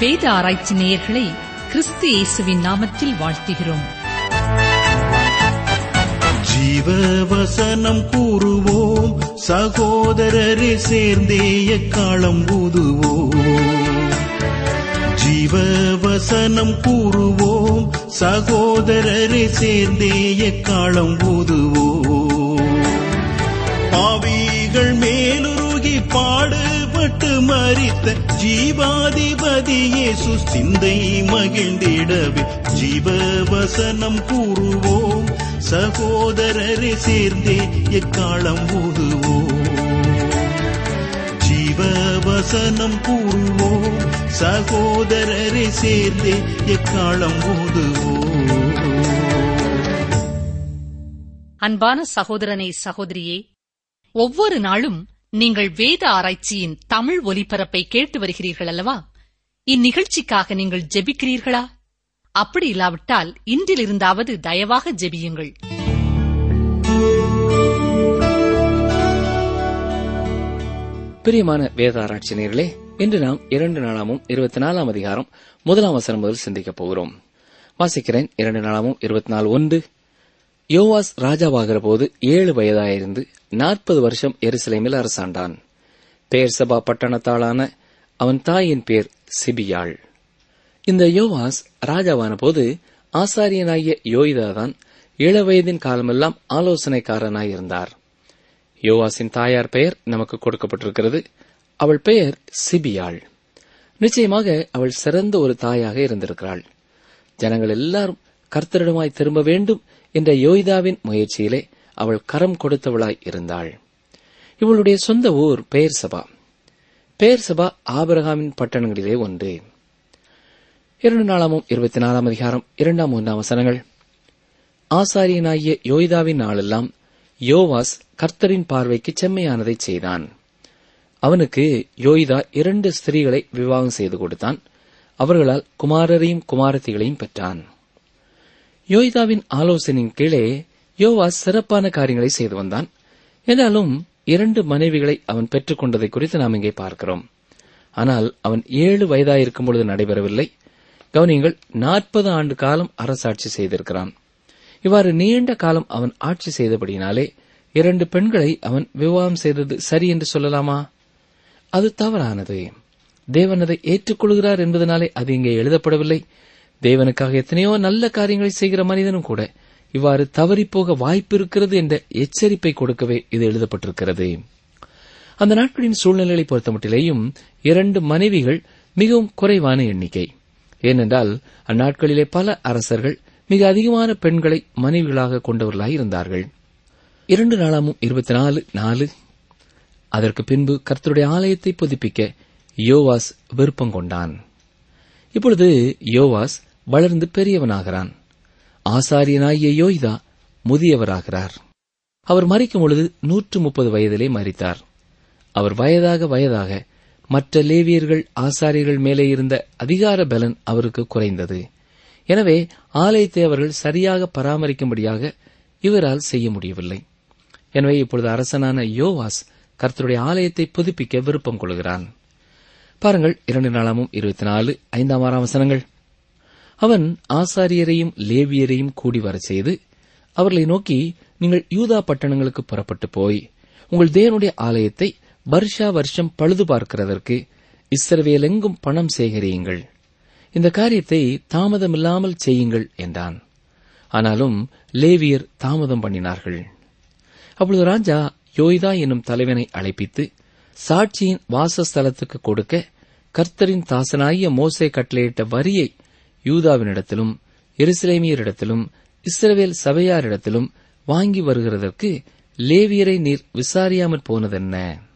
வேத ஆராய்ச்சி நேயர்களை கிறிஸ்து இயேசுவின் நாமத்தில் வாழ்த்துகிறோம். ஜீவ வசனம் கூறுவோம், சகோதரரை சேர்ந்தே எக்காலம் ஊதுவோம். ஜீவ வசனம் கூறுவோம், சகோதரரை சேர்ந்தே எக்காலம் ஊதுவோம். பாவிகள் மேலுருகி பாடுபட்டு மரித்த ஜீவாதிபதி இயேசு சிந்தை மகிழ்ந்திடவே ஜீவ வசனம் கூறுவோம், சகோதரரை சேர்ந்தே எக்காலம் ஊதுவோம். ஜீவ வசனம் கூறுவோம், சகோதரரை சேர்ந்தே எக்காலம் ஊதுவோம். அன்பான சகோதரனே, சகோதரியே, ஒவ்வொரு நாளும் நீங்கள் வேத ஆராய்ச்சியின் தமிழ் ஒலிபரப்பை கேட்டு வருகிறீர்கள் அல்லவா? இந்நிகழ்ச்சிக்காக நீங்கள் ஜெபிக்கிறீர்களா? அப்படி இல்லாவிட்டால் இன்றிலிருந்தாவது தயவாக ஜெபியுங்கள். பிரியமான வேத ஆராய்ச்சி நேயர்களே, இன்று நாம் 2 நாளாமும் 24 அதிகாரம் 1 வசனம் முதல் சிந்திக்கப் போகிறோம். வாசிக்கிறேன். 2 நாளாமும் 24:1. யோவாஸ் ராஜாவாகிற போது 7 வயதாயிருந்து 40 வருஷம் எருசலேமில் அரசாண்டான். பெயர்சபா பட்டணத்தாளான அவன் தாயின் பேர் சிபியாள். இந்த யோவாஸ் ராஜாவான போது ஆசாரியனாகிய யோய்தாதான் இளவயதின் காலமெல்லாம் ஆலோசனைக்காரனாயிருந்தார். யோவாசின் தாயார் பெயர் நமக்கு கொடுக்கப்பட்டிருக்கிறது. அவள் பெயர் சிபியாள். நிச்சயமாக அவள் சிறந்த ஒரு தாயாக இருந்திருக்கிறாள். ஜனங்கள் எல்லாரும் கர்த்தரிடமாய் திரும்ப வேண்டும் என்ற யோய்தாவின் முயற்சியிலே அவள் கரம் கொடுத்தவளாய் இருந்தாள். இவளுடைய சொந்த ஊர் பெயர்சபா. பெயர்சபா ஆபிரகாமின் பட்டணங்களிலே ஒன்று. 2 நாளாமும் 24 அதிகாரம் 2-3 வசனங்கள். ஆசாரியனாகிய யோய்தாவின் நாளெல்லாம் யோவாஸ் கர்த்தரின் பார்வைக்கு செம்மையானதை செய்தான். அவனுக்கு யோய்தா 2 ஸ்திரீகளை விவாகம் செய்து கொடுத்தான். அவர்களால் குமாரரையும் குமாரத்திகளையும் பெற்றான். யோய்தாவின் ஆலோசனையின் கீழே யோவாஸ் சிறப்பான காரியங்களை செய்து வந்தான். என்றாலும் 2 மனைவிகளை அவன் பெற்றுக் கொண்டதை குறித்து நாம் இங்கே பார்க்கிறோம். ஆனால் அவன் 7 வயதாயிருக்கும் பொழுது நடைபெறவில்லை. கவனியங்கள், 40 ஆண்டு காலம் அரசாட்சி செய்திருக்கிறான். இவ்வாறு நீண்ட காலம் அவன் ஆட்சி செய்தபடியினாலே 2 பெண்களை அவன் விவாகம் செய்தது சரி என்று சொல்லலாமா? அது தவறானது. தேவன் அதை ஏற்றுக்கொள்கிறார் என்பதனாலே அது இங்கே எழுதப்படவில்லை. தேவனுக்காக எத்தனையோ நல்ல காரியங்களை செய்கிற மனிதனும் கூட இவ்வாறு தவறிப்போக வாய்ப்பு இருக்கிறது என்ற எச்சரிப்பை கொடுக்கவே இது எழுதப்பட்டிருக்கிறது. அந்த நாட்களின் சூழ்நிலையை பொறுத்தமட்டிலேயும் 2 மனைவிகள் மிகவும் குறைவான எண்ணிக்கை. ஏனென்றால் அந்நாட்களிலே பல அரசர்கள் மிக அதிகமான பெண்களை மனைவிகளாக கொண்டவர்களாய் இருந்தார்கள். 2 நாளாமும் 24:4. அதற்கு பின்பு கர்த்தருடைய ஆலயத்தை புதுப்பிக்க யோவாஸ் விருப்பம் கொண்டான். இப்பொழுது யோவாஸ் வளர்ந்து பெரியவனாகிறான். ஆசாரியனாகிய யோய்தா முதியவராகிறார். அவர் மரிக்கும் பொழுது 130 வயதிலே மரித்தார். அவர் வயதாக மற்ற லேவியர்கள் ஆசாரியர்கள் மேலே இருந்த அதிகார பலன் அவருக்கு குறைந்தது. எனவே ஆலயத்தை அவர்கள் சரியாக பராமரிக்கும்படியாக இவரால் செய்ய முடியவில்லை. எனவே இப்பொழுது அரசனான யோவாஸ் கர்த்தருடைய ஆலயத்தை புதுப்பிக்க விருப்பம் கொள்கிறான். பாருங்கள், 2 நாளாமும் 24:5 வசனங்கள். அவன் ஆசாரியரையும் லேவியரையும் கூடி வரச் செய்து அவர்களை நோக்கி, நீங்கள் யூதா பட்டணங்களுக்கு புறப்பட்டு போய் உங்கள் தேவனுடைய ஆலயத்தை வருஷா வருஷம் பழுது பார்க்கிறதற்கு இஸ்ரவேலெங்கும் பணம் சேகரியுங்கள். இந்த காரியத்தை தாமதமில்லாமல் செய்யுங்கள் என்றான். ஆனாலும் லேவியர் தாமதம் பண்ணினார்கள். அப்பொழுது ராஜா யோய்தா என்னும் தலைவனை அழைப்பித்து சாட்சியின் வாசஸ்தலத்துக்கு கொடுக்க கர்த்தரின் தாசனாகிய மோசே கட்டளையிட்ட வரியை யூதாவினிடத்திலும் எருசலேமியரிடத்திலும் இஸ்ரவேல் சபையாரிடத்திலும் வாங்கி வருகிறதற்கு லேவியரை நீர் விசாரியாமற் போனதென்ன?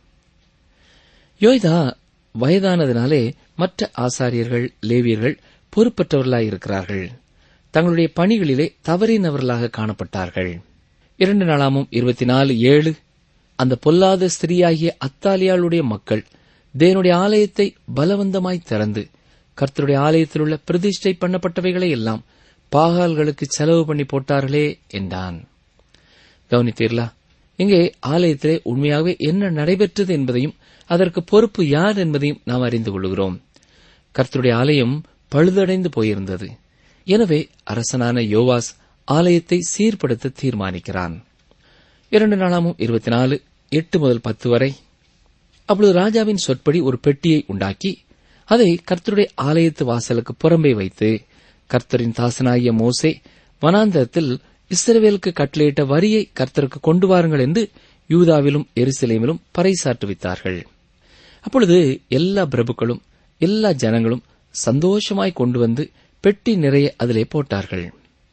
யோய்தா வயதானதினாலே மற்ற ஆசாரியர்கள் லேவியர்கள் பொறுப்பற்றவர்களாயிருக்கிறார்கள். தங்களுடைய பணிகளிலே தவறினவர்களாக காணப்பட்டார்கள். 2 நாளாமும் 24:7. அந்த பொல்லாத ஸ்திரீயாகிய அத்தாலியாளுடைய மக்கள் தேவனுடைய ஆலயத்தை பலவந்தமாய் திறந்து கர்த்தருடைய ஆலயத்தில் உள்ள பிரதிஷ்டை பண்ணப்பட்டவைகளை எல்லாம் பாகால்களுக்கு செலவு பண்ணி போட்டார்களே என்றான். கவனித்தீர்களா? இங்கே ஆலயத்திலே உண்மையாகவே என்ன நடைபெற்றது என்பதையும் அதற்கு பொறுப்பு யார் என்பதையும் நாம் அறிந்து கொள்கிறோம். கர்த்தருடைய ஆலயம் பழுதடைந்து போயிருந்தது. எனவே அரசனான யோவாஸ் ஆலயத்தை சீர்படுத்த தீர்மானிக்கிறான். 2 நாளாகமம் 24 8-10 வரை. அப்பொழுது ராஜாவின் சொற்படி ஒரு பெட்டியை உண்டாக்கி அதை கர்த்தருடைய ஆலயத்து வாசலுக்கு புறம்பே வைத்து, கர்த்தரின் தாசனாகிய மோசே வனாந்தரத்தில் இஸ்ரவேலுக்கு கட்டளையிட்ட வரியை கர்த்தருக்கு கொண்டு வாருங்கள் என்று யூதாவிலும் எருசலேமிலும் பறைசாற்றுவித்தார்கள். அப்பொழுது எல்லா பிரபுக்களும் எல்லா ஜனங்களும் சந்தோஷமாய் கொண்டு வந்து பெட்டி நிறைய அதிலே போட்டார்கள்.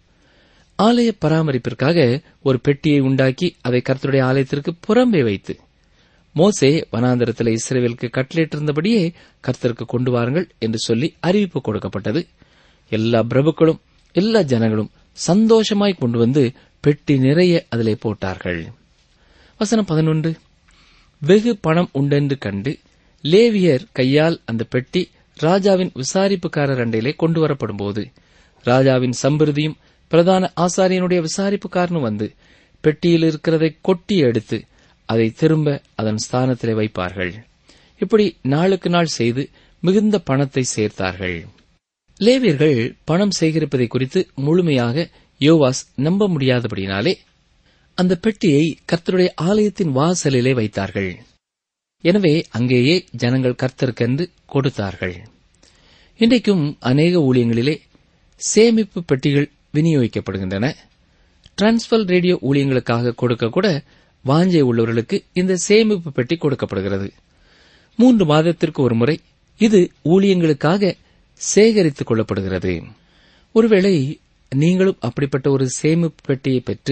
ஆலய பராமரிப்பிற்காக ஒரு பெட்டியை உண்டாக்கி அதை கர்த்தருடைய ஆலயத்திற்கு புறம்பே வைத்து, மோசே வனாந்தரத்தில் இஸ்ரவேலுக்கு கட்டளையிட்டிருந்தபடியே கர்த்தருக்கு கொண்டு வாருங்கள் என்று சொல்லி அறிவிப்பு கொடுக்கப்பட்டது. எல்லா பிரபுக்களும் எல்லா ஜனங்களும் சந்தோஷமாய் கொண்டு வந்து பெட்டி நிறைய அதிலே போட்டார்கள். வசனம் 11. வெகு பணம் உண்டென்று கண்டு லேவியர் கையால் அந்த பெட்டி ராஜாவின் விசாரிப்புக்காரர் அண்டையிலே கொண்டு வரப்படும்போது, ராஜாவின் சம்பிரதியும் பிரதான ஆசாரியனுடைய விசாரிப்புக்காரனும் வந்து பெட்டியில் இருக்கிறதை கொட்டி எடுத்து அதை திரும்ப அதன் ஸ்தானத்திலே வைப்பார்கள். இப்படி நாளுக்கு நாள் செய்து மிகுந்த பணத்தை சேர்த்தார்கள். லேவியர்கள் பணம் சேகரிப்பதை குறித்து முழுமையாக யோவாஸ் நம்ப முடியாதபடினாலே அந்த பெட்டியை கர்த்தருடைய ஆலயத்தின் வாசலிலே வைத்தார்கள். எனவே அங்கேயே ஜனங்கள் கர்த்தருக்கென்று கொடுத்தார்கள். இன்றைக்கும் அநேக ஊழியங்களிலே சேமிப்பு பெட்டிகள் விநியோகிக்கப்படுகின்றன. டிரான்ஸ்வர் ரேடியோ ஊழியங்களுக்காக கொடுக்க கூட வாஞ்சை உள்ளவர்களுக்கு இந்த சேமிப்பு பெட்டி கொடுக்கப்படுகிறது. 3 மாதத்திற்கு ஒரு முறை இது ஊழியங்களுக்காக சேகரித்துக் கொள்ளப்படுகிறது. ஒருவேளை நீங்களும் அப்படிப்பட்ட ஒரு சேமிப்பு பெட்டியை பெற்று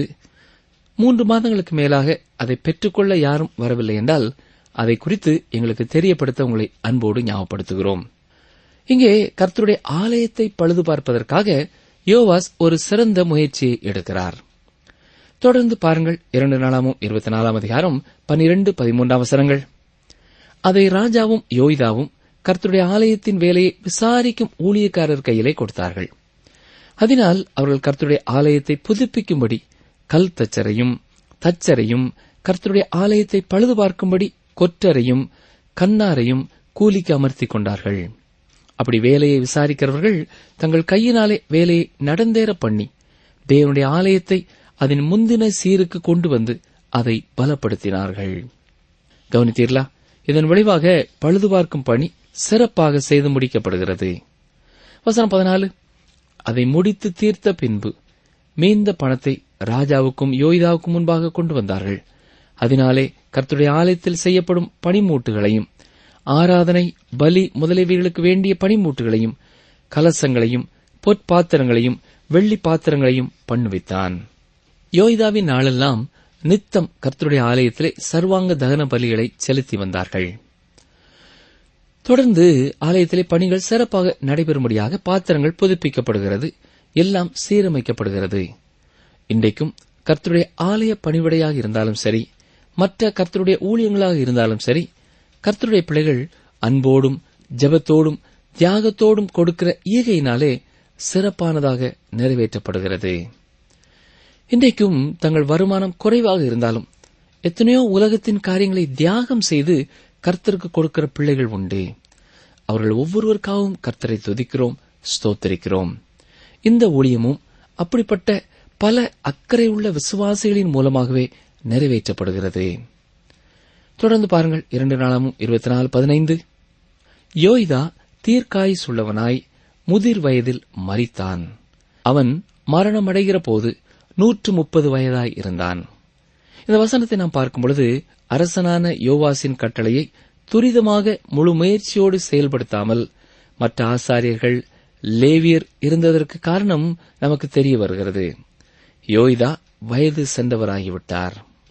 3 மாதங்களுக்கு மேலாக அதை பெற்றுக்கொள்ள யாரும் வரவில்லை என்றால் அதை குறித்து எங்களுக்கு தெரியப்படுத்த உங்களை அன்போடு ஞாபகப்படுத்துகிறோம். இங்கே கர்த்தருடைய ஆலயத்தை பழுது பார்ப்பதற்காக யோவாஸ் ஒரு சிறந்த முயற்சியை எடுக்கிறார். தொடர்ந்து பாருங்கள். 2 நாளாகமம் 24 அதிகாரம் 12-13 வசனங்கள். அதை ராஜாவும் யோய்தாவும் கர்த்தருடைய ஆலயத்தின் வேலையை விசாரிக்கும் ஊழியக்காரர் கையிலே கொடுத்தார்கள். அதனால் அவர்கள் கர்த்தருடைய ஆலயத்தை புதுப்பிக்கும்படி கல் தச்சரையும் தச்சரையும் கர்த்தருடைய ஆலயத்தை பழுது பார்க்கும்படி கொற்றரையும் கண்ணாரையும் கூலிக்கு அமர்த்திக் கொண்டார்கள். அப்படி வேலையை விசாரிக்கிறவர்கள் தங்கள் கையினாலே வேலையை நடந்தேற பண்ணி தேவனுடைய ஆலயத்தை அதன் முந்தின சீருக்கு கொண்டு வந்து அதை பலப்படுத்தினார்கள். கவனித்தீர்களா? இதன் விளைவாக பழுது பார்க்கும் பணி சிறப்பாக செய்து முடிக்கப்படுகிறது. வசனம் 14. அதை முடித்து தீர்த்த பின்பு மீந்த பணத்தை ராஜாவுக்கும் யோய்தாவுக்கும் முன்பாக கொண்டு வந்தார்கள். அதனாலே கர்த்தருடைய ஆலயத்தில் செய்யப்படும் பணிமூட்டுகளையும் ஆராதனை பலி முதலியவைகளுக்கு வேண்டிய பணிமூட்டுகளையும் கலசங்களையும் பொற்பாத்திரங்களையும் வெள்ளி பாத்திரங்களையும் பண்ணுவித்தான். யோய்தாவின் நாளெல்லாம் நித்தம் கர்த்தருடைய ஆலயத்திலே சர்வாங்க தகன பலிகளை செலுத்தி வந்தார்கள். தொடர்ந்து ஆலயத்திலே பணிகள் சிறப்பாக நடைபெறும்படியாக பாத்திரங்கள் புதுப்பிக்கப்படுகிறது, எல்லாம் சீரமைக்கப்படுகிறது. இன்றைக்கும் கர்த்தருடைய ஆலய பணிவிடையாக இருந்தாலும் சரி, மற்ற கர்த்தருடைய ஊழியங்களாக இருந்தாலும் சரி, கர்த்தருடைய பிள்ளைகள் அன்போடும் ஜெபத்தோடும் தியாகத்தோடும் கொடுக்கிற ஈகையினாலே சிறப்பானதாக நிறைவேற்றப்படுகிறது. இன்றைக்கும் தங்கள் வருமானம் குறைவாக இருந்தாலும் எத்தனையோ உலகத்தின் காரியங்களை தியாகம் செய்து கர்த்தருக்கு கொடுக்கிற பிள்ளைகள் உண்டு. அவர்கள் ஒவ்வொருவருக்காகவும் கர்த்தரை துதிக்கிறோம், ஸ்தோத்திரிக்கிறோம். இந்த ஊழியமும் அப்படிப்பட்ட பல அக்கறை உள்ள விசுவாசிகளின் மூலமாகவே நிறைவேற்றப்படுகிறது. தொடர்ந்து பாருங்கள். 2 நாளாகமம் 24-15. யோய்தா தீர்க்காயுசுள்ளவனாய் முதிர் வயதில் மரித்தான். அவன் மரணமடைகிற போது 130 வயதாய் இருந்தான். இந்த வசனத்தை நாம் பார்க்கும் பொழுது அரசனான யோவாசின் கட்டளையை துரிதமாக முழு முயற்சியோடு செயல்படுத்தாமல் மற்ற ஆசாரியர்கள் லேவியர் இருந்ததற்கு காரணம் நமக்கு தெரிய வருகிறது. யோய்தா வயது சென்றவராகிவிட்டார்.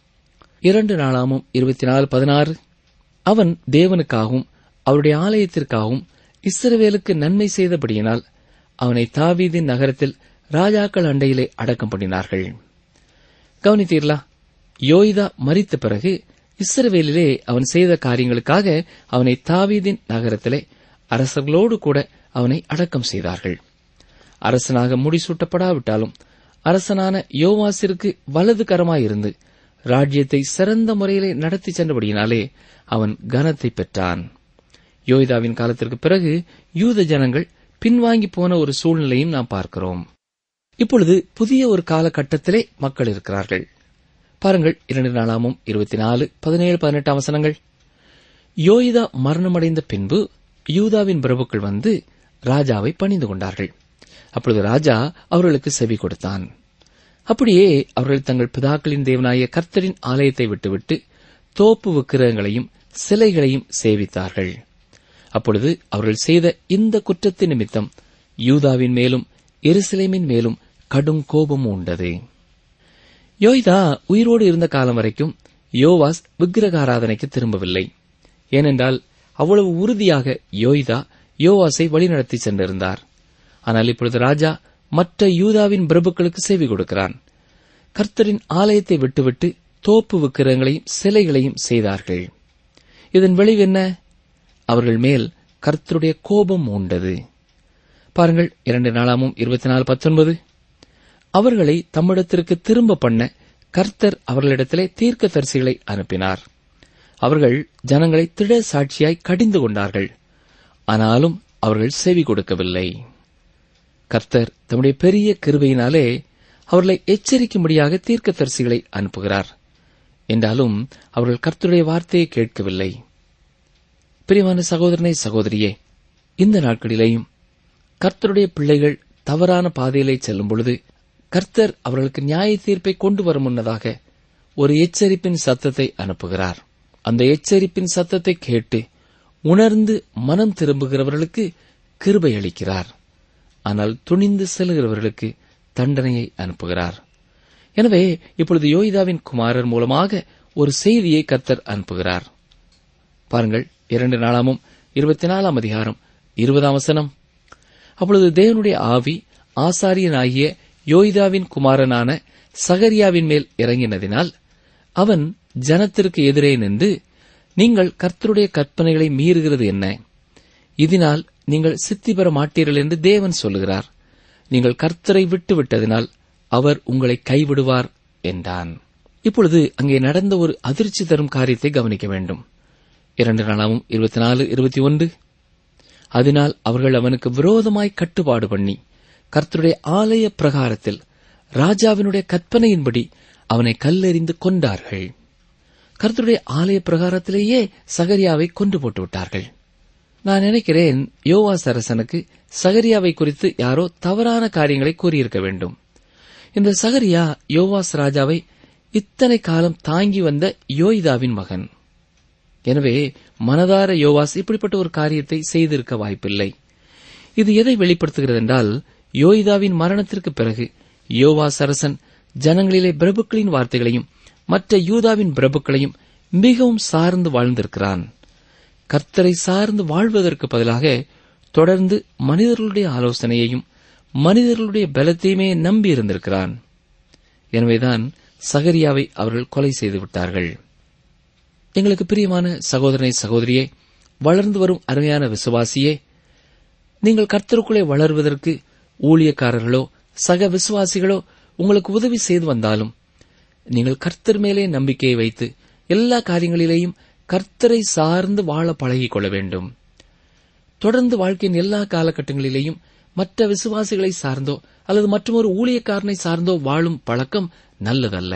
2 நாளாகமம் 24-16. அவன் தேவனுக்காகவும் அவருடைய ஆலயத்திற்காகவும் இஸ்ரவேலுக்கு நன்மை செய்தபடியினால் அவனை தாவீதின் நகரத்தில் ராஜாக்கள் அண்டையிலே அடக்கம் பண்ணினார்கள். கவனித்தீர்களா? யோய்தா மரித்த பிறகு இஸ்ரவேலிலே அவன் செய்த காரியங்களுக்காக அவனை தாவீதின் நகரத்திலே அரசர்களோடு கூட அவனை அடக்கம் செய்தார்கள். அரசனாக முடிசூட்டப்படாவிட்டாலும் அரசனான யோவாசிற்கு வலது கரமாயிருந்து ராஜ்யத்தை சிறந்த முறையிலே நடத்தி சென்றபடியினாலே அவன் கனத்தை பெற்றான். யோய்தாவின் காலத்திற்கு பிறகு யூத ஜனங்கள் பின்வாங்கி போன ஒரு சூழ்நிலையும் நாம் பார்க்கிறோம். இப்பொழுது புதிய ஒரு காலகட்டத்திலே மக்கள் இருக்கிறார்கள். பாருங்கள், 2 நாளாகமம் 24, 17, 18 வசனங்கள். யோய்தா மரணமடைந்த பின்பு யூதாவின் பிரபுக்கள் வந்து ராஜாவை பணிந்து கொண்டார்கள். அப்பொழுது ராஜா அவர்களுக்கு செவி கொடுத்தான். அப்படியே அவர்கள் தங்கள் பிதாக்களின் தேவனாய கர்த்தரின் ஆலயத்தை விட்டுவிட்டு தோப்பு விக்கிரகங்களையும் சிலைகளையும் சேவித்தார்கள். அப்பொழுது அவர்கள் செய்த இந்த குற்றத்தின் நிமித்தம் யூதாவின் மேலும் எருசலேமின் மேலும் கடும் கோபம் உண்டது. யோய்தா உயிரோடு இருந்த காலம் வரைக்கும் யோவாஸ் விக்கிரகாராதனைக்கு திரும்பவில்லை. ஏனென்றால் அவ்வளவு உறுதியாக யோய்தா யோவாசை வழிநடத்தி சென்றிருந்தார். ஆனால் இப்பொழுது ராஜா மற்ற யூதாவின் பிரபுக்களுக்கு செவி கொடுக்கிறான். கர்த்தரின் ஆலயத்தை விட்டுவிட்டு தோப்பு விக்கிரகங்களையும் சிலைகளையும் செய்தார்கள். இதன் விளைவு என்ன? அவர்கள் மேல் கர்த்தருடைய கோபம் உண்டது. பாருங்கள், 2 நாளாகமம் 24:19. அவர்களை தம்மிடத்திற்கு திரும்ப பண்ண கர்த்தர் அவர்களிடத்திலே தீர்க்கதரிசிகளை அனுப்பினார். அவர்கள் ஜனங்களை திட சாட்சியாய் கடிந்து கொண்டார்கள். ஆனாலும் அவர்கள் செவி கொடுக்கவில்லை. கர்த்தர் தம்முடைய பெரிய கிருபையினாலே அவர்களை எச்சரிக்கும்படியாக தீர்க்கதரிசிகளை அனுப்புகிறார். என்றாலும் அவர்கள் கர்த்தருடைய வார்த்தையை கேட்கவில்லை. பிரியமான சகோதரனே, சகோதரியே, இந்த நாட்களிலேயும் கர்த்தருடைய பிள்ளைகள் தவறான பாதையிலே செல்லும் பொழுது கர்த்தர் அவர்களுக்கு நியாய தீர்ப்பை கொண்டு வர முன்னதாக ஒரு எச்சரிப்பின் சத்தத்தை அனுப்புகிறார். அந்த எச்சரிப்பின் சத்தத்தை கேட்டு உணர்ந்து மனம் திரும்புகிறவர்களுக்கு கிருபை அளிக்கிறார். ஆனால் துணிந்து செல்கிறவர்களுக்கு தண்டனையை அனுப்புகிறார். எனவே இப்பொழுது யோய்தாவின் குமாரர் மூலமாக ஒரு செய்தியை கர்த்தர் அனுப்புகிறார். பாருங்கள், 2 நாளாகமம் 24 20 வசனம். அப்பொழுது தேவனுடைய ஆவி ஆசாரியனாகிய யோய்தாவின் குமாரனான சகரியாவின் மேல் இறங்கினதினால் அவன் ஜனத்திற்கு எதிரே நின்று, நீங்கள் கர்த்தருடைய கற்பனைகளை மீறுகிறது என்ன? இதனால் நீங்கள் சித்தி பெற மாட்டீர்கள் என்று தேவன் சொல்லுகிறார். நீங்கள் கர்த்தரை விட்டுவிட்டதினால் அவர் உங்களை கைவிடுவார் என்றான். இப்பொழுது அங்கே நடந்த ஒரு அதிர்ச்சி தரும் காரியத்தை கவனிக்க வேண்டும். 2 நாளாகமம் 24, 21. அதனால் அவர்கள் அவனுக்கு விரோதமாய் கட்டுப்பாடு பண்ணி கர்த்தருடைய ஆலய பிரகாரத்தில் ராஜாவினுடைய கற்பனையின்படி அவனை கல்லெறிந்து கொண்டார்கள். கர்த்தருடைய ஆலய பிரகாரத்திலேயே சகரியாவை கொண்டு போட்டு விட்டார்கள். நான் நினைக்கிறேன், யோவாஸ் அரசனுக்கு சகரியாவை குறித்து யாரோ தவறான காரியங்களை கூறியிருக்க வேண்டும். இந்த சகரியா யோவாஸ் ராஜாவை இத்தனை காலம் தாங்கி வந்த யோய்தாவின் மகன். எனவே மனதார யோவாஸ் இப்படிப்பட்ட ஒரு காரியத்தை செய்திருக்க வாய்ப்பில்லை. இது எதை வெளிப்படுத்துகிறது என்றால், யோய்தாவின் மரணத்திற்கு பிறகு யோவாஸ் அரசன் ஜனங்களிலே பிரபுக்களின் வார்த்தைகளையும் மற்ற யூதாவின் பிரபுக்களையும் மிகவும் சார்ந்து வாழ்ந்திருக்கிறான். கர்த்தரை சார்ந்து வாழ்வதற்கு பதிலாக தொடர்ந்து மனிதர்களுடைய ஆலோசனையையும் மனிதர்களுடைய பலத்தையுமே நம்பியிருந்திருக்கிறான். எனவேதான் சகரியாவை அவர்கள் கொலை செய்து விட்டார்கள். எங்களுக்கு பிரியமான சகோதரனை, சகோதரியே, வளர்ந்து வரும் அருமையான விசுவாசியே, நீங்கள் கர்த்தருக்குள்ளே வளர்வதற்கு ஊழியக்காரர்களோ சக விசுவாசிகளோ உங்களுக்கு உதவி செய்து வந்தாலும் நீங்கள் கர்த்தர் மேலே நம்பிக்கையை வைத்து எல்லா காரியங்களிலேயும் கர்த்தரை சார்ந்து வாழ பழகிக் கொள்ள வேண்டும். தொடர்ந்து வாழ்க்கையின் எல்லா காலகட்டங்களிலேயும் மற்ற விசுவாசிகளை சார்ந்தோ அல்லது மற்றொரு ஊழியக்காரனை சார்ந்தோ வாழும் பழக்கம் நல்லதல்ல.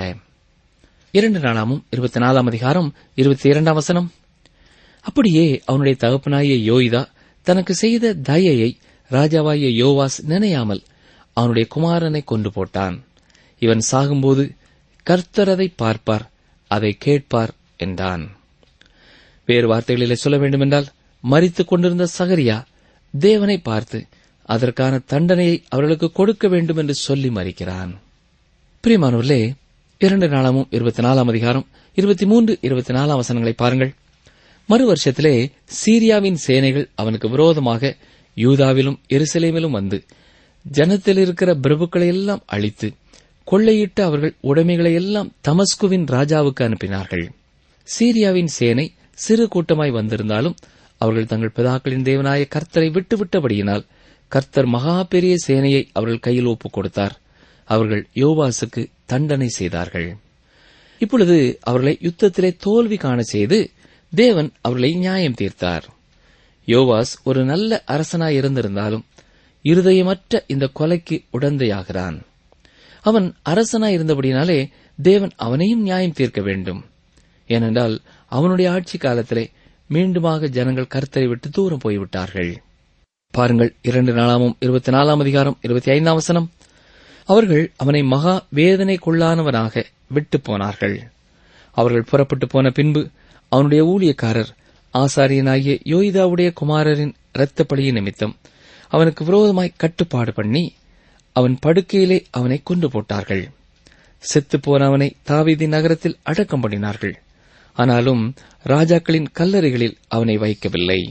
2 நாளாகமம் 24 22 வசனம். அப்படியே அவனுடைய தகப்பனாகிய யோய்தா தனக்கு செய்த தயையை ராஜாவாகிய யோவாஸ் நினையாமல் அவனுடைய குமாரனை கொண்டு போட்டான். இவன் சாகும்போது கர்த்தர் அதை பார்ப்பார், அதை கேட்பார் என்றான். வேறு வார்த்தைகளிலே சொல்ல வேண்டுமென்றால், மரித்துக் கொண்டிருந்த சகரியா தேவனை பார்த்து அதற்கான தண்டனையை அவர்களுக்கு கொடுக்க வேண்டும் என்று சொல்லி மரிக்கிறான். பிரியமானவர்களே, 2 நாளாகமம் 24 23, 24 வசனங்களை பாருங்கள். மறு வருஷத்திலே சீரியாவின் சேனைகள் அவனுக்கு விரோதமாக யூதாவிலும் எருசலேமிலும் வந்து ஜனத்தில் இருக்கிற பிரபுக்களை எல்லாம் அழித்து கொள்ளையிட்டு அவர்கள் உடைமைகளை எல்லாம் தமஸ்குவின் ராஜாவுக்கு அனுப்பினார்கள். சீரியாவின் சேனை சிறு கூட்டமாய் வந்திருந்தாலும் அவர்கள் தங்கள் பிதாக்களின் தேவனாய கர்த்தரை விட்டுவிட்டபடியினால் கர்த்தர் மகா பெரிய சேனையை அவர்கள் கையில் ஒப்புக் கொடுத்தார். அவர்கள் யோவாசுக்கு தண்டனை செய்தார்கள். இப்பொழுது அவர்களை யுத்தத்திலே தோல்வி காண செய்து தேவன் அவர்களை நியாயம் தீர்த்தார். யோவாஸ் ஒரு நல்ல அரசனாய் இருந்திருந்தாலும் இருதயமற்ற இந்த கொலைக்கு உடந்தையாகிறான். அவன் அரசனாய் இருந்தபடினாலே தேவன் அவனையும் நியாயம் தீர்க்க வேண்டும். ஏனென்றால் அவனுடைய ஆட்சி காலத்திலே மீண்டுமாக ஜனங்கள் கர்த்தரை விட்டு தூரம் போய்விட்டார்கள். பாருங்கள், 2 நாளாகமம் 24 அதிகாரம் 25 வசனம். அவர்கள் அவனை மகா வேதனைக்குள்ளானவனாக விட்டு போனார்கள். அவர்கள் புறப்பட்டு போன பின்பு அவனுடைய ஊழியக்காரர் ஆசாரியனாகிய யோய்தாவுடைய குமாரரின் இரத்தப்பழியின் நிமித்தம் அவனுக்கு விரோதமாய் கட்டுப்பாடு பண்ணி அவன் படுக்கையிலே அவனை கொண்டு போட்டார்கள். செத்துப்போன அவனை தாவீதின் நகரத்தில் அடக்கம் பண்ணினார்கள். ஆனாலும் ராஜாக்களின் கல்லறைகளில் அவனை வைக்கவில்லை.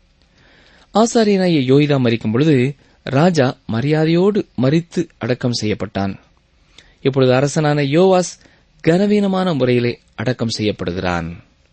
ஆசாரியனாகிய யோய்தா மரிக்கும் பொழுது ராஜா மரியாதையோடு மரித்து அடக்கம் செய்யப்பட்டான். இப்பொழுது அரசனான யோவாஸ் கனவீனமான முறையிலே அடக்கம் செய்யப்படுகிறான்.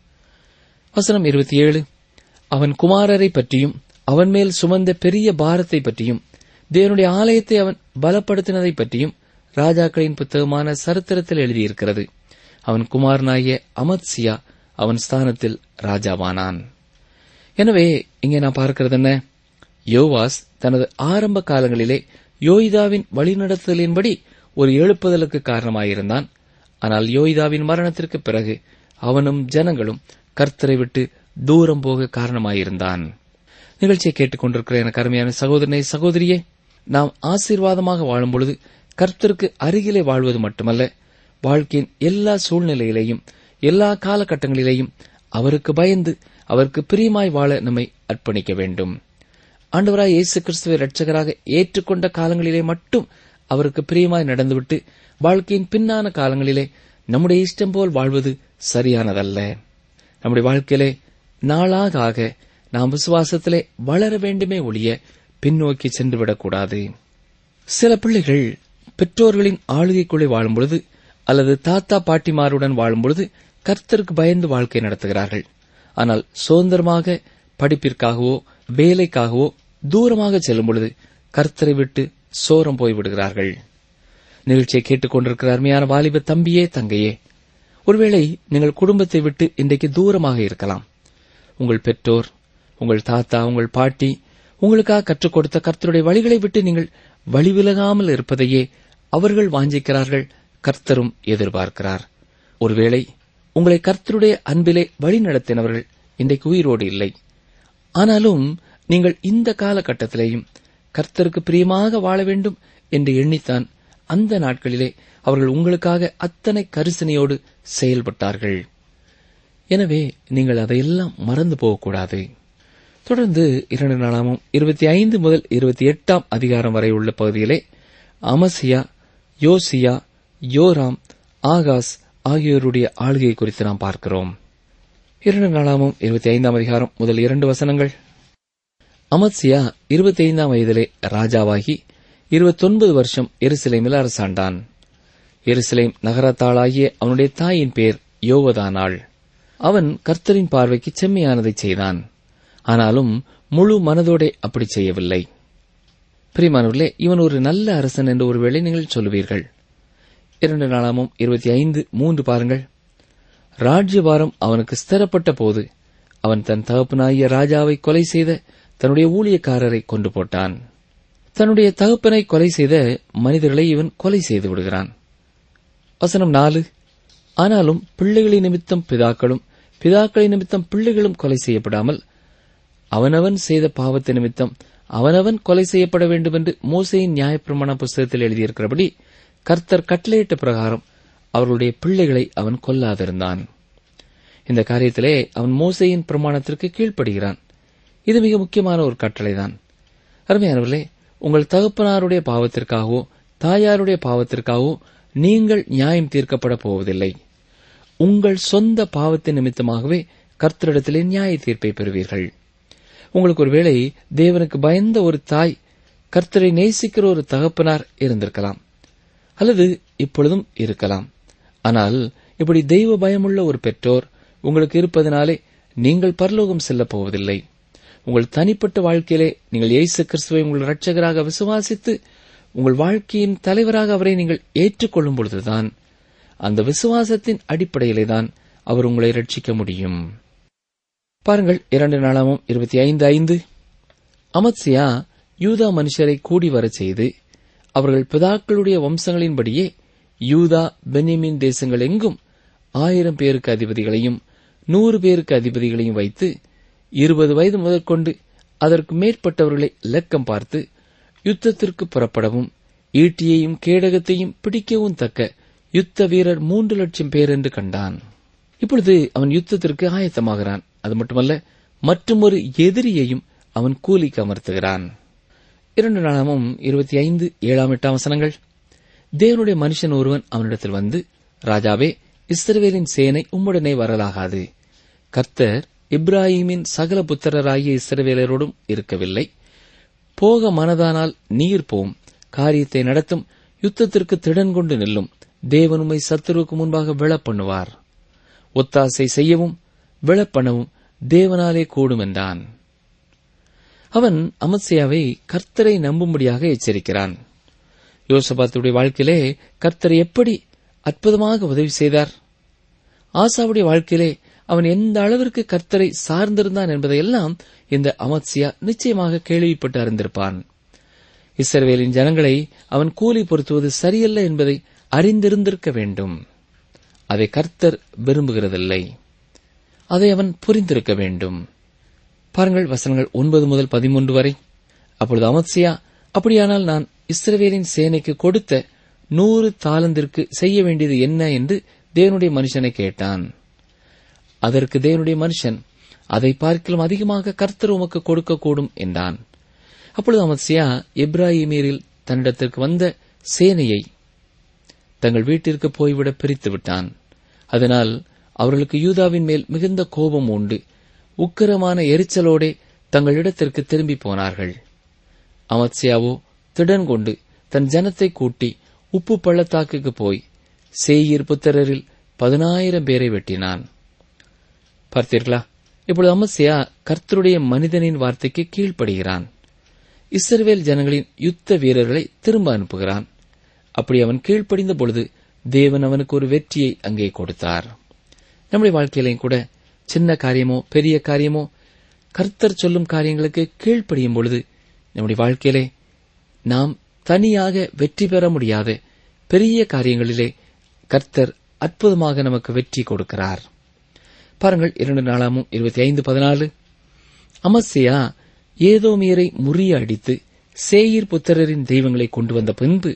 வசனம் 27. அவன் குமாரரை பற்றியும் அவன் மேல் சுமந்த பெரிய பாரத்தை பற்றியும் தேவனுடைய ஆலயத்தை அவன் பலப்படுத்தினதை பற்றியும் ராஜாக்களின் புத்தகமான சரித்திரத்தில் எழுதியிருக்கிறது. அவன் குமாரனாகிய அமத்சியா அவன் ஸ்தானத்தில் ராஜாவானான். எனவே இங்கே நான் பார்க்கிறது என்ன? யோவாஸ் தனது ஆரம்ப காலங்களிலே யோய்தாவின் வழிநடத்தலின்படி ஒரு எழுப்புதலுக்கு காரணமாயிருந்தான். ஆனால் யோய்தாவின் மரணத்திற்கு பிறகு அவனும் ஜனங்களும் கர்த்தரை விட்டு தூரம் போக காரணமாயிருந்தான். நிகழ்ச்சியை கேட்டுக் கொண்டிருக்கிற எனக்கு அருமையான சகோதரனே, சகோதரியே, நாம் ஆசீர்வாதமாக வாழும் பொழுது கர்த்தருக்கு அருகிலே வாழ்வது மட்டுமல்ல, வாழ்க்கையின் எல்லா சூழ்நிலையிலேயும் எல்லா காலகட்டங்களிலேயும் அவருக்கு பயந்து அவருக்கு பிரியமாய் வாழ நம்மை அர்ப்பணிக்க வேண்டும். ஆண்டவராய் இயேசு கிறிஸ்துவை இரட்சகராக ஏற்றுக்கொண்ட காலங்களிலே மட்டும் அவருக்கு பிரியமாய் நடந்துவிட்டு வாழ்க்கையின் பின்னான காலங்களிலே நம்முடைய இஷ்டம் போல் வாழ்வது சரியானதல்ல. நம்முடைய வாழ்க்கையிலே நாளாக ஆக நாம் விசுவாசத்திலே வளர வேண்டுமே ஒழிய பின்னோக்கி சென்றுவிடக்கூடாது. சில பிள்ளைகள் பெற்றோர்களின் ஆளுகைக்குள்ளே வாழும் பொழுது அல்லது தாத்தா பாட்டிமாருடன் வாழும் பொழுது கர்த்தருக்கு பயந்து வாழ்க்கை நடத்துகிறார்கள். ஆனால் சுதந்திரமாக படிப்பிற்காகவோ வேலைக்காகவோ தூரமாக செல்லும் பொழுது கர்த்தரை விட்டு சோரம் போய்விடுகிறார்கள். நிகழ்ச்சியை கேட்டுக் கொண்டிருக்கிற அருமையான வாலிப தம்பியே, தங்கையே, ஒருவேளை நீங்கள் குடும்பத்தை விட்டு இன்றைக்கு தூரமாக இருக்கலாம். உங்கள் பெற்றோர், உங்கள் தாத்தா, உங்கள் பாட்டி உங்களுக்காக கற்றுக் கொடுத்த கர்த்தருடைய வழிகளை விட்டு நீங்கள் வழிவிலகாமல் இருப்பதையே அவர்கள் வாஞ்சிக்கிறார்கள், கர்த்தரும் எதிர்பார்க்கிறார். ஒருவேளை உங்களை கர்த்தருடைய அன்பிலே வழி நடத்தினவர்கள் இன்றைக்கு உயிரோடு இல்லை. ஆனாலும் நீங்கள் இந்த காலகட்டத்திலேயும் கர்த்தருக்கு பிரியமாக வாழ வேண்டும் என்று எண்ணித்தான் அந்த நாட்களிலே அவர்கள் உங்களுக்காக அத்தனை கரிசனையோடு செயல்பட்டார்கள். எனவே நீங்கள் அதையெல்லாம் மறந்து போகக்கூடாது. தொடர்ந்து 2 நாளாகமம் 25 முதல் 28 அதிகாரம் வரை உள்ள பகுதியிலே அமசியா, யோசியா, யோராம், ஆகாஸ் ஆகியோருடைய ஆளுகை குறித்து நாம் பார்க்கிறோம். 2 நாளாகமம் 25 அதிகாரம் முதல் 2 வசனங்கள். அமத்சியா 25 வயதிலே ராஜாவாகி 29 வருஷம் எருசலேமில் அரசாண்டான். எருசலேம் நகரத்தாளாகிய அவனுடைய தாயின் பேர் யோவதானாள். அவன் கர்த்தரின் பார்வைக்கு செம்மையானதை செய்தான். ஆனாலும் முழு மனதோடே அப்படி செய்யவில்லை. பிரியமானவர்களே, இவன் ஒரு நல்ல அரசன் என்று ஒருவேளை நீங்கள் சொல்லுவீர்கள். 2 நாளாகமம் 25:3 பாருங்கள். ராஜ்யபாரம் அவனுக்கு ஸ்திரப்பட்ட போது அவன் தன் தகப்பனாகிய ராஜாவை கொலை செய்த தன்னுடைய ஊழியக்காரரை கொண்டு போட்டான். தன்னுடைய தகப்பனை கொலை செய்த மனிதர்களை இவன் கொலை செய்து விடுகிறான். வசனம் 4. ஆனாலும் பிள்ளைகளின் நிமித்தம் பிதாக்களும் பிதாக்களின் நிமித்தம் பிள்ளைகளும் கொலை செய்யப்படாமல் அவனவன் செய்த பாவத்தை நிமித்தம் அவனவன் கொலை செய்யப்பட வேண்டும் என்று மோசேயின் நியாயப்பிரமாண புஸ்தகத்தில் எழுதியிருக்கிறபடி கர்த்தர் கட்டளையிட்ட பிரகாரம் அவர்களுடைய பிள்ளைகளை அவன் கொல்லாதிருந்தான். இந்த காரியத்திலே அவன் மோசேயின் பிரமாணத்திற்கு கீழ்ப்படுகிறான். இது மிக முக்கியமான ஒரு கட்டளைதான். அருமையானவர்களே, உங்கள் தகப்பனாருடைய பாவத்திற்காகவோ தாயாருடைய பாவத்திற்காகவோ நீங்கள் நியாயம் தீர்க்கப்பட போவதில்லை. உங்கள் சொந்த பாவத்தின் நிமித்தமாகவே கர்த்தரிடத்திலே நியாய தீர்ப்பை பெறுவீர்கள். உங்களுக்கு ஒருவேளை தேவனுக்கு பயந்த ஒரு தாய், கர்த்தரை நேசிக்கிற ஒரு தகப்பனார் இருந்திருக்கலாம், அல்லது இப்பொழுதும் இருக்கலாம். ஆனால் இப்படி தெய்வ பயமுள்ள ஒரு பெற்றோர் உங்களுக்கு இருப்பதனாலே நீங்கள் பரலோகம் செல்லப் போவதில்லை. உங்கள் தனிப்பட்ட வாழ்க்கையிலே நீங்கள் இயேசு கிறிஸ்துவை உங்கள் இரட்சகராக விசுவாசித்து உங்கள் வாழ்க்கையின் தலைவராக அவரை நீங்கள் ஏற்றுக்கொள்ளும் பொழுதுதான், அந்த விசுவாசத்தின் அடிப்படையிலேதான் அவர் உங்களை ரட்சிக்க முடியும். பாருங்கள் 2 நாளாகமம் 25:5. அமத்சியா யூதா மனுஷரை கூடி வரச் செய்து அவர்கள் பிதாக்களுடைய வம்சங்களின்படியே யூதா பென்யமீன் தேசங்கள் எங்கும் 1000 பேருக்கு அதிபதிகளையும் 100 பேருக்கு அதிபதிகளையும் வைத்து 20 வயது முதற்கொண்டு அதற்கு மேற்பட்டவர்களை இலக்கம் பார்த்து யுத்தத்திற்கு புறப்படவும் ஈட்டியையும் கேடகத்தையும் பிடிக்கவும் தக்க யுத்த வீரர் 3,00,000 பேர் என்று கண்டான். இப்பொழுது அவன் யுத்தத்திற்கு ஆயத்தமாகிறான். அது மட்டுமல்ல, மற்றொரு எதிரியையும் அவன் கூலிக்கு அமர்த்துகிறான். 2 நாளாகமம் 25, 7, 8 வசனங்கள். தேவனுடைய மனுஷன் ஒருவன் அவனிடத்தில் வந்து, ராஜாவே, இஸ்ரவேலின் சேனை உம்முடனே வரலாகாது. கர்த்தர் இப்ராஹீமின் சகல புத்திரராகிய இஸ்ரவேலரோடும் இருக்கவில்லை. போக மனதானால் நீர் போம், காரியத்தை நடத்தும், யுத்தத்திற்கு திடன் கொண்டு நில்லும். தேவன் உம்மை சத்துருவுக்கு முன்பாக விழப்பண்ணுவார். ஒத்தாசை செய்யவும் விழப்பண்ணவும் தேவனாலே கூடும் என்றான். அவன் அமத்சியாவை கர்த்தரை நம்பும்படியாக எச்சரிக்கிறான். யோசபாத்துடைய வாழ்க்கையிலே கர்த்தரை எப்படி அற்புதமாக உதவி செய்தார். ஆசாவுடைய வாழ்க்கையிலே அவன் எந்த அளவிற்கு கர்த்தரை சார்ந்திருந்தான் என்பதையெல்லாம் இந்த அமத்சியா நிச்சயமாக கேள்விப்பட்டு அறிந்திருப்பான். இஸ்ரவேலின் ஜனங்களை அவன் கூலி பொருத்துவது சரியல்ல என்பதை அறிந்திருந்திருக்க வேண்டும். அதை கர்த்தர் விரும்புகிறதில்லை. அதை அவன் புரிந்திருக்க வேண்டும். பாருங்கள் வசனங்கள் 9 முதல் 13 வரை. அப்பொழுது அமத்சியா, அப்படியானால் நான் இஸ்ரவேலின் சேனைக்கு கொடுத்த 100 தாலந்திற்கு செய்ய வேண்டியது என்ன என்று தேவனுடைய மனுஷனை கேட்டான். அதற்கு தேவனுடைய மனுஷன், அதை பார்க்கலாம் அதிகமாக கர்த்தர் உமக்கு கொடுக்கக்கூடும் என்றான். அப்பொழுது அமத்சியா எப்ராஹிமீரில் தன்னிடத்திற்கு வந்த சேனையை தங்கள் வீட்டிற்கு போய்விட பிரித்து விட்டான். அதனால் அவர்களுக்கு யூதாவின் மேல் மிகுந்த கோபம் உண்டு. உக்கிரமான எரிச்சலோடே தங்களிடத்திற்கு திரும்பி போனார்கள். அமத்சியாவோ திடன் கொண்டு தன் ஜனத்தை கூட்டி உப்பு பள்ளத்தாக்குக்கு போய் சேயீர் புத்திரரில் 10,000 பேரை வெட்டினான். பார்த்தீர்களா? இப்பொழுது அமத்சியா கர்த்தருடைய மனிதனின் வார்த்தைக்கு கீழ்ப்படுகிறான். இஸ்ரவேல் ஜனங்களின் யுத்த வீரர்களை திரும்ப அனுப்புகிறான். அப்படி அவன் கீழ்ப்படிந்த பொழுது தேவன் அவனுக்கு ஒரு வெற்றியை அங்கே கொடுத்தார். நம்முடைய வாழ்க்கையிலையும் கூட சின்ன காரியமோ பெரிய காரியமோ கர்த்தர் சொல்லும் காரியங்களுக்கு கீழ்ப்படியும் பொழுது நம்முடைய வாழ்க்கையிலே நாம் தனியாக வெற்றி பெற முடியாத பெரிய காரியங்களிலே கர்த்தர் அற்புதமாக நமக்கு வெற்றி கொடுக்கிறார். பாருங்கள் 2 நாளாகமம் 25:14. அமத்சியா ஏதோமியரை முறியடித்து சேயீர் புத்திரரின் தெய்வங்களை கொண்டு வந்த பின்பு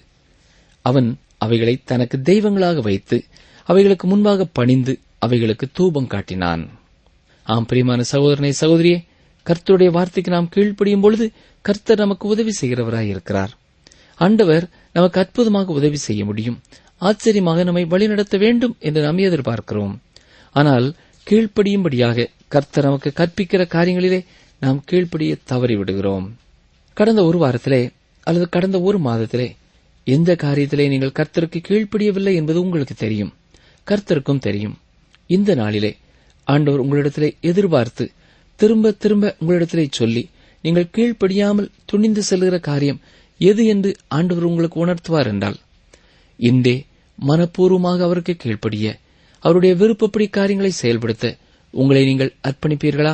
அவன் அவைகளை தனக்கு தெய்வங்களாக வைத்து அவைகளுக்கு முன்பாக பணிந்து அவைகளுக்கு தூபம் காட்டினான். ஆம் பிரியமான சகோதரனை சகோதரியே, கர்த்தருடைய வார்த்தைக்கு நாம் கீழ்ப்படியும் பொழுது கர்த்தர் நமக்கு உதவி செய்கிறவராயிருக்கிறார். ஆண்டவர் நமக்கு அற்புதமாக உதவி செய்ய முடியும், ஆச்சரியமாக நம்மை வழிநடத்த வேண்டும் என்று நாம் எதிர்பார்க்கிறோம். ஆனால் கீழ்ப்படியும்படியாக கர்த்தர் நமக்கு கற்பிக்கிற காரியங்களிலே நாம் கீழ்ப்படிய தவறிவிடுகிறோம். கடந்த ஒரு வாரத்திலே அல்லது கடந்த ஒரு மாதத்திலே எந்த காரியத்திலே நீங்கள் கர்த்தருக்கு கீழ்ப்படியவில்லை என்பது உங்களுக்கு தெரியும், கர்த்தருக்கும் தெரியும். இந்த நாளிலே ஆண்டவர் உங்களிடத்திலே எதிர்பார்த்து திரும்ப திரும்ப உங்களிடத்திலே சொல்லி நீங்கள் கீழ்ப்படியாமல் துணிந்து செல்கிற காரியம் எது என்று ஆண்டவர் உங்களுக்கு உணர்த்துவார் என்றால், இன்றே மனப்பூர்வமாக அவருக்கு கீழ்ப்படிய, அவருடைய விருப்பப்படி காரியங்களை செயல்படுத்த உங்களை நீங்கள் அர்ப்பணிப்பீர்களா?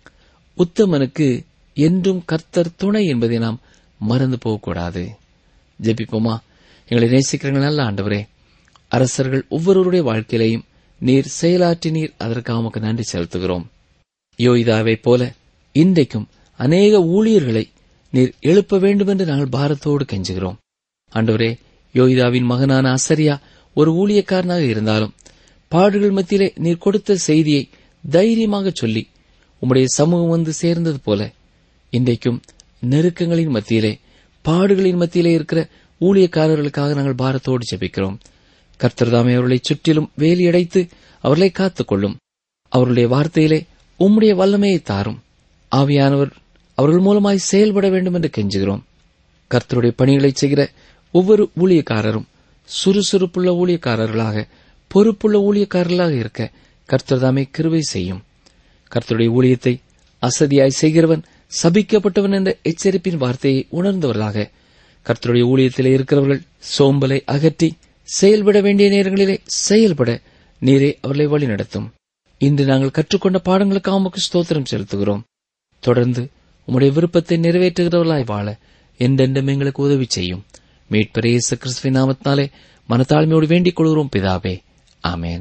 உத்தமனுக்கு என்றும் கர்த்தர் துணை என்பதை நாம் மறந்து போகக்கூடாது. ஜெபிப்போமா? எங்களை நேசிக்கிற நல்ல ஆண்டவரே, அரசர்கள் ஒவ்வொருவருடைய வாழ்க்கையிலையும் நீர் செயலாற்றி நீர் அதற்காக உமக்கு நன்றி செலுத்துகிறோம். யோய்தாவைப் போல இன்றைக்கும் அநேக ஊழியர்களை நீர் எழுப்ப வேண்டும் என்று நாங்கள் பாரத்தோடு கெஞ்சுகிறோம். ஆண்டவரே, யோய்தாவின் மகனான அசரியா ஒரு ஊழியக்காரனாக இருந்தாலும் பாடுகள் மத்தியிலே நீர் கொடுத்த செய்தியை தைரியமாக சொல்லி உம்முடைய சமூகம் வந்து சேர்ந்தது போல இன்றைக்கும் நெருக்கங்களின் மத்தியிலே பாடுகளின் மத்தியிலே இருக்கிற ஊழியக்காரர்களுக்காக நாங்கள் பாரத்தோடு ஜெபிக்கிறோம். கர்த்தர்தாமே அவர்களை சுற்றிலும் வேலியடைத்து அவர்களை காத்துக் கொள்ளும். அவர்களுடைய வார்த்தையிலே உம்முடைய வல்லமையை தாரும். ஆவியானவர் அவர்கள் மூலமாய் செயல்பட வேண்டும் என்று கெஞ்சுகிறோம். கர்த்தருடைய பணிகளை செய்கிற ஒவ்வொரு ஊழியக்காரரும் சுறுசுறுப்புள்ள ஊழியக்காரர்களாக, பொறுப்புள்ள ஊழியக்காரர்களாக இருக்க கர்த்தர்தாமே கிருபை செய்யும். கர்த்தருடைய ஊழியத்தை அசதியாய் செய்கிறவன் சபிக்கப்பட்டவன் என்ற எச்சரிப்பின் வார்த்தையை உணர்ந்தவர்களாக கர்த்தருடைய ஊழியத்திலே இருக்கிறவர்கள் சோம்பலை அகற்றி செயல்பட வேண்டிய நேரங்களிலே செயல்பட நீரே அவர்களை வழி நடத்தும். இன்று நாங்கள் கற்றுக்கொண்ட பாடங்களுக்காக உமக்கு ஸ்தோத்திரம் செலுத்துகிறோம். தொடர்ந்து உம்முடைய விருப்பத்தை நிறைவேற்றுகிறவர்களாய் வாழ என்றென்றும் எங்களுக்கு உதவி செய்யும். மீட்பர் இயேசு கிறிஸ்துவின் நாமத்தினாலே மனத்தாழ்மையோடு வேண்டிக் கொள்கிறோம் பிதாவே, ஆமென்.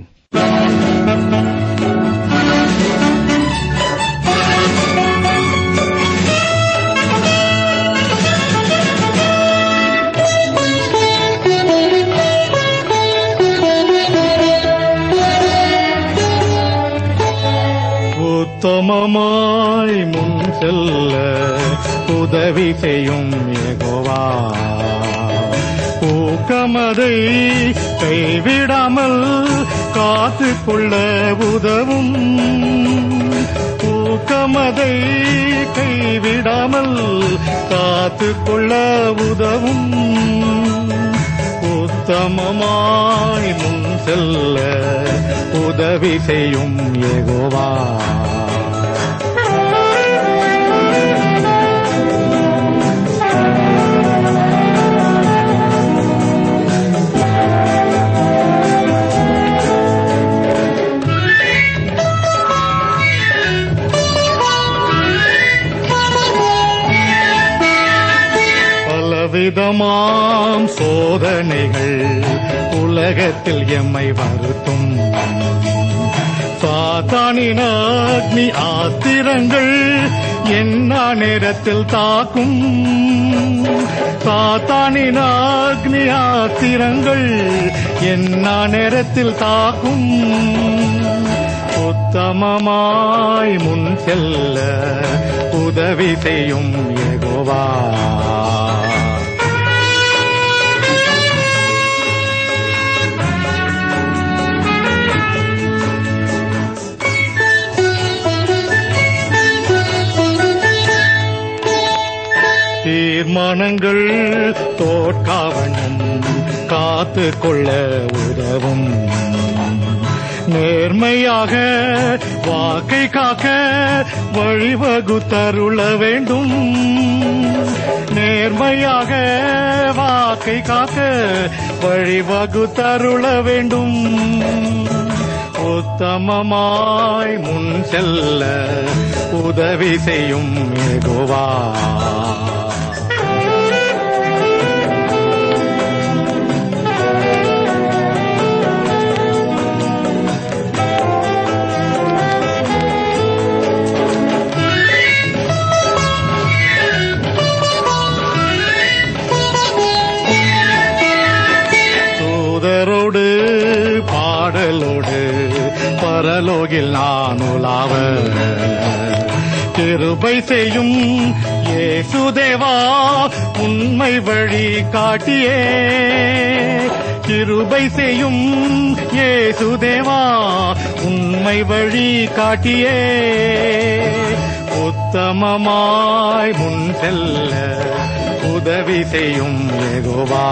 உத்தமமாய் முன் செல்ல உதவி செய்யும் யெகோவா, ஊக்கமதை கைவிடாமல் காத்துக் கொள்ள உதவும். ஊக்கமதை கைவிடாமல் காத்துக் கொள்ள உதவும். உத்தமமாய் முன் செல்ல உதவி செய்யும் யெகோவா. பலவிதமாம் சோதனைகள் உலகத்தில் எம்மை வருத்தும். சாத்தானின் அக்னி ஆத்திரங்கள் என்ன நேரத்தில் தாக்கும். சாத்தானின் அக்னி ஆத்திரங்கள் என்ன நேரத்தில் தாக்கும். உத்தமமாய் முன் செல்ல உதவி செய்யும் யெகோவா. தீர்மானங்கள் தோற்காவண்ணம் காத்து கொள்ள உதவும். நேர்மையாக வாக்கை காக்க வழிவகுத்தருள வேண்டும். நேர்மையாக வாக்கை காக்க வழிவகுத்தருள வேண்டும். உத்தமமாய் முன் செல்ல உதவி செய்யும் யெகோவா. பாடலோடு பரலோகில் நான் உலாவ கிருபை செய்யும் இயேசுதேவா, உண்மை வழி காட்டியே. கிருபை செய்யும் இயேசுதேவா, உண்மை வழி காட்டியே. உத்தமமாய் முன் செல்ல உதவி செய்யும் யெகோவா.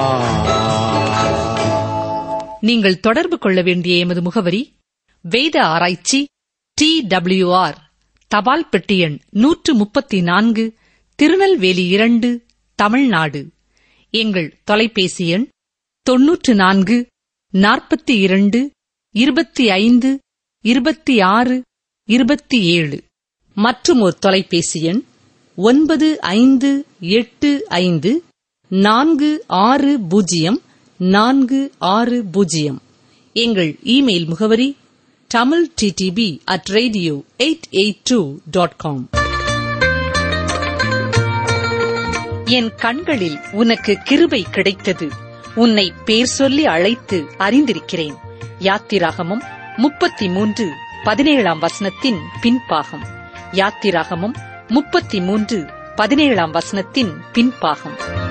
நீங்கள் தொடர்பு கொள்ள வேண்டிய எமது முகவரி: வேத ஆராய்ச்சி, TWR, தபால் பெட்டி எண் 134, திருநெல்வேலி 2, தமிழ்நாடு. எங்கள் தொலைபேசி எண் 94 42 25 26 27. மற்றும் ஒரு தொலைபேசி எண் 9585 460 460. எங்கள் இமெயில் முகவரி tamilttb@radio882.com. என் கண்களில் உனக்கு கிருபை கிடைத்தது, உன்னை பேர் சொல்லி அழைத்து அறிந்திருக்கிறேன். யாத்திராகமம் 33:17 பின்பாகம். யாத்திராகமம் 33:17 பின்பாகம்.